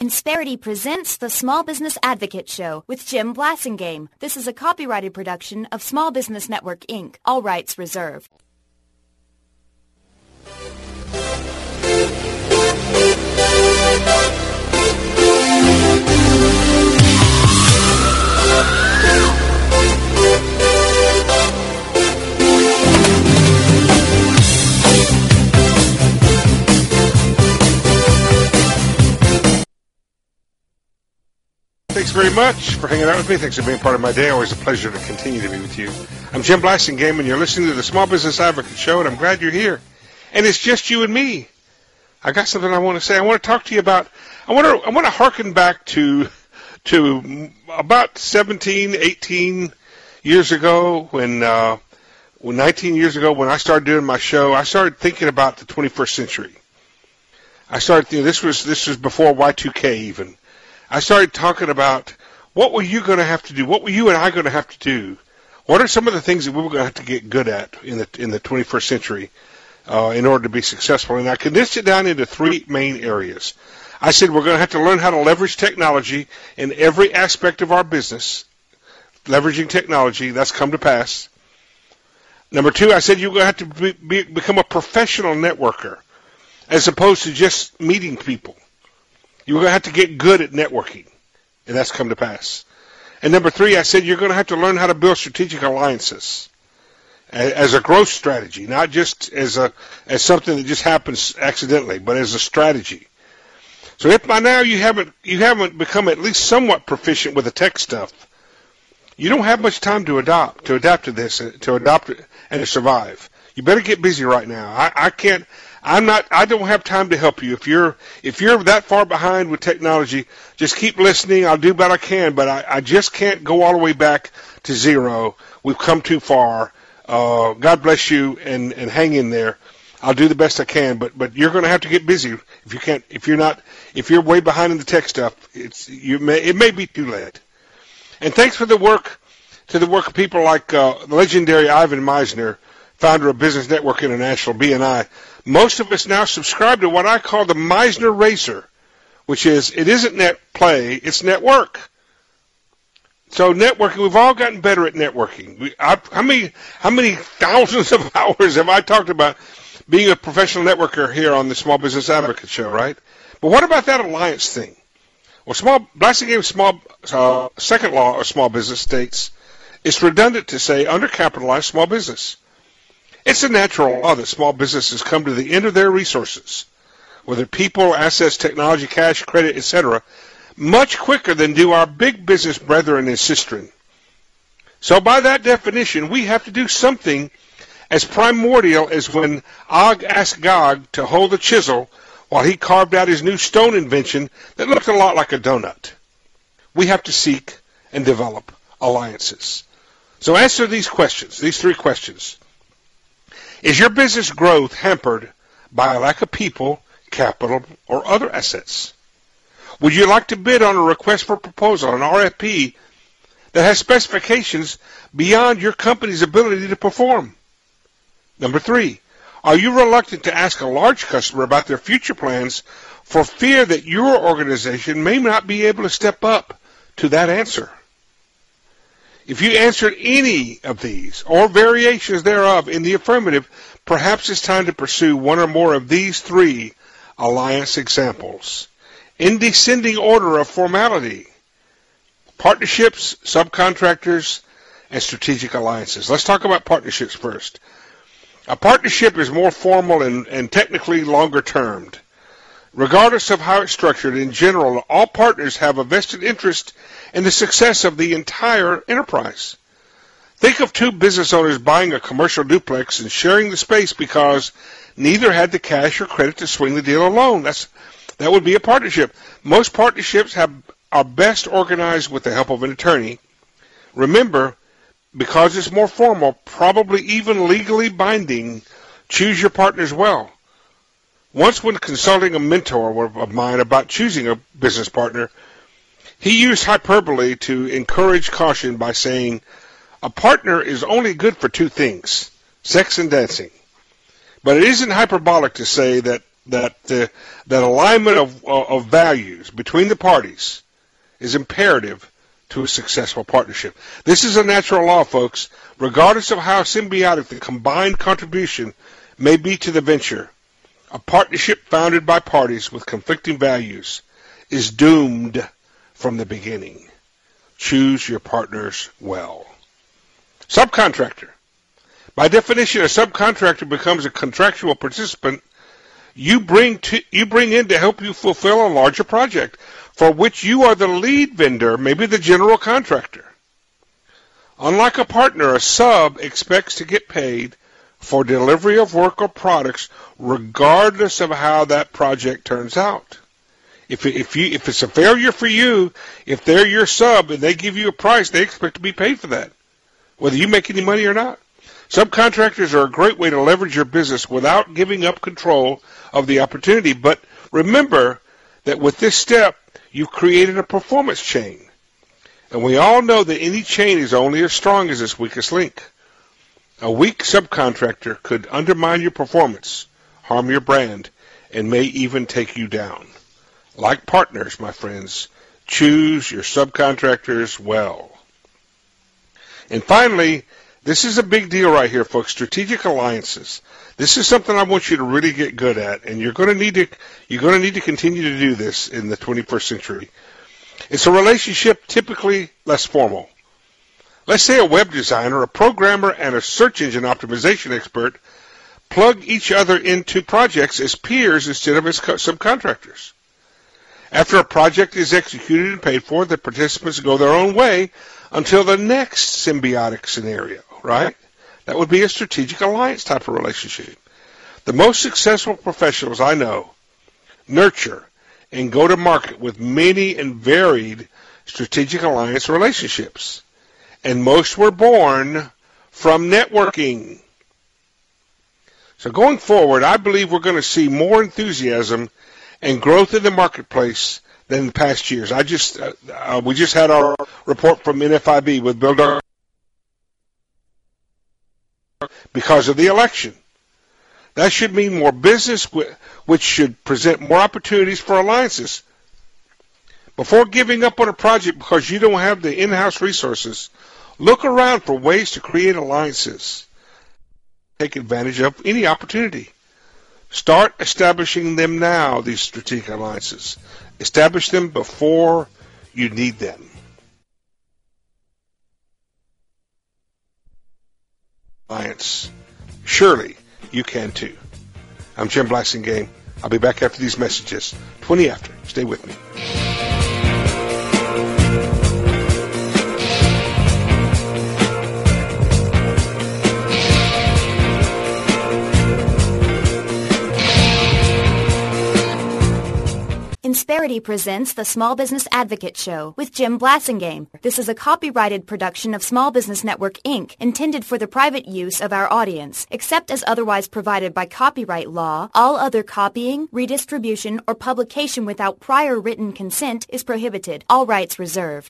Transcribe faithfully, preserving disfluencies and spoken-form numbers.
Insperity presents the Small Business Advocate Show with Jim Blasingame. This is a copyrighted production of Small Business Network, Incorporated. All rights reserved. Thanks very much for hanging out with me. Thanks for being part of my day. Always a pleasure to continue to be with you. I'm Jim Blasingame, and you're listening to the Small Business Advocate Show, and I'm glad you're here. And it's just you and me. I got something I want to say. I want to talk to you about. I want to. I want to harken back to to about seventeen, eighteen years ago when, uh, when nineteen years ago when I started doing my show. I started thinking about the twenty-first century. I started. You know, this was this was before Y two K even. I started talking about what were you going to have to do? What were you and I going to have to do? What are some of the things that we were going to have to get good at in the in the twenty-first century uh, in order to be successful? And I condensed it down into three main areas. I said we're going to have to learn how to leverage technology in every aspect of our business. Leveraging technology, that's come to pass. Number two, I said you're going to have to be, be, become a professional networker as opposed to just meeting people. You're going to have to get good at networking, and that's come to pass. And number three, I said you're going to have to learn how to build strategic alliances as a growth strategy, not just as a as something that just happens accidentally, but as a strategy. So if by now you haven't you haven't become at least somewhat proficient with the tech stuff, you don't have much time to adopt to adapt to this, to adopt it and to survive. You better get busy right now. I, I can't. I'm not. I don't have time to help you. If you're if you're that far behind with technology, just keep listening. I'll do what I can, but I, I just can't go all the way back to zero. We've come too far. Uh, God bless you, and, and hang in there. I'll do the best I can, but but you're going to have to get busy if you can't. If you're not. If you're way behind in the tech stuff, it's you may it may be too late. And thanks for the work to the work of people like uh, the legendary Ivan Misner, founder of Business Network International, B N I. Most of us now subscribe to what I call the Misner Racer, which is, it isn't net play, it's network. So networking, we've all gotten better at networking. We, I, how many how many thousands of hours have I talked about being a professional networker here on the Small Business Advocate Show, right? But what about that alliance thing? Well, small Blasingame small uh, second law of small business states it's redundant to say undercapitalized small business. It's a natural law that small businesses come to the end of their resources, whether people, assets, technology, cash, credit, et cetera, much quicker than do our big business brethren and sistren. So by that definition, we have to do something as primordial as when Og asked Gog to hold the chisel while he carved out his new stone invention that looked a lot like a donut. We have to seek and develop alliances. So answer these questions, these three questions. Is your business growth hampered by a lack of people, capital, or other assets? Would you like to bid on a request for proposal, an R F P, that has specifications beyond your company's ability to perform? Number three, are you reluctant to ask a large customer about their future plans for fear that your organization may not be able to step up to that answer? If you answered any of these or variations thereof in the affirmative, perhaps it's time to pursue one or more of these three alliance examples. In descending order of formality: partnerships, subcontractors, and strategic alliances. Let's talk about partnerships first. A partnership is more formal and, and technically longer termed. Regardless of how it's structured, in general, all partners have a vested interest in the success of the entire enterprise. Think of two business owners buying a commercial duplex and sharing the space because neither had the cash or credit to swing the deal alone. That's, that would be a partnership. Most partnerships have, are best organized with the help of an attorney. Remember, because it's more formal, probably even legally binding, choose your partners well. Once when consulting a mentor of mine about choosing a business partner, he used hyperbole to encourage caution by saying, a partner is only good for two things, sex and dancing. But it isn't hyperbolic to say that that uh, that alignment of, of values between the parties is imperative to a successful partnership. This is a natural law, folks. Regardless of how symbiotic the combined contribution may be to the venture, a partnership founded by parties with conflicting values is doomed from the beginning. Choose your partners well. Subcontractor. By definition, a subcontractor becomes a contractual participant you bring to, you bring in to help you fulfill a larger project for which you are the lead vendor, maybe the general contractor. Unlike a partner, a sub expects to get paid for delivery of work or products regardless of how that project turns out. If, if, you, if it's a failure for you, if they're your sub and they give you a price, they expect to be paid for that, whether you make any money or not. Subcontractors are a great way to leverage your business without giving up control of the opportunity. But remember that with this step, you've created a performance chain. And we all know that any chain is only as strong as its weakest link. A weak subcontractor could undermine your performance, harm your brand, and may even take you down. Like partners, my friends, choose your subcontractors well. And finally, this is a big deal right here, folks, strategic alliances. This is something I want you to really get good at, and you're going to need to you're going to need to continue to do this in the twenty-first century. It's a relationship typically less formal. Let's say a web designer, a programmer, and a search engine optimization expert plug each other into projects as peers instead of as subcontractors. After a project is executed and paid for, the participants go their own way until the next symbiotic scenario, right? That would be a strategic alliance type of relationship. The most successful professionals I know nurture and go to market with many and varied strategic alliance relationships. And most were born from networking. So going forward, I believe we're going to see more enthusiasm and growth in the marketplace than in past years. I just uh, uh, we just had our report from N F I B with Bill Dar because of the election. That should mean more business, which should present more opportunities for alliances. Before giving up on a project because you don't have the in-house resources, look around for ways to create alliances. Take advantage of any opportunity. Start establishing them now, these strategic alliances. Establish them before you need them. Alliance. Surely you can too. I'm Jim Blasingame. I'll be back after these messages. twenty after. Stay with me. Insperity presents the Small Business Advocate Show with Jim Blasingame. This is a copyrighted production of Small Business Network, Incorporated, intended for the private use of our audience. Except as otherwise provided by copyright law, all other copying, redistribution, or publication without prior written consent is prohibited. All rights reserved.